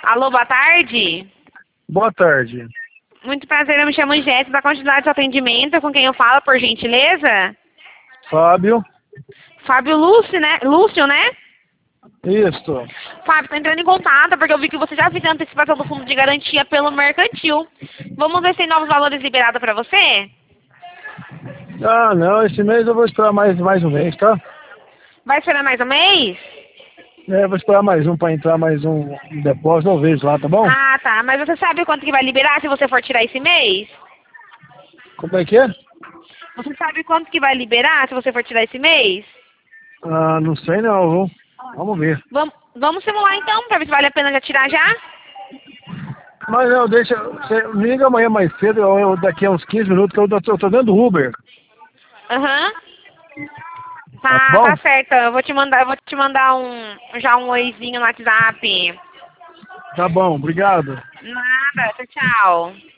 Alô, boa tarde. Boa tarde. Muito prazer, eu me chamo Jéssica, da continuidade do atendimento, com quem eu falo, por gentileza? Fábio. Fábio Lúcio, né? Lúcio, né? Isso. Fábio, tô entrando em contato porque eu vi que você já fez a antecipação do fundo de garantia pelo mercantil. Vamos ver se tem novos valores liberados para você? Ah, não, esse mês eu vou esperar mais um mês, tá? Vai esperar mais um mês? É, vou esperar mais um para entrar mais um depósito, eu vejo lá, tá bom? Ah, tá. Mas você sabe quanto que vai liberar se você for tirar esse mês? Como é que é? Você sabe quanto que vai liberar se você for tirar esse mês? Ah, não sei não, viu? Vamos ver. Vamos simular então, pra ver se vale a pena já tirar já? Mas não, deixa, você me liga amanhã mais cedo, daqui a uns 15 minutos, que eu tô dentro do Uber, Aham. tá Tá bom? certo. Eu vou te mandar já um oizinho no WhatsApp. Tá bom, obrigado. Nada, tchau, tchau.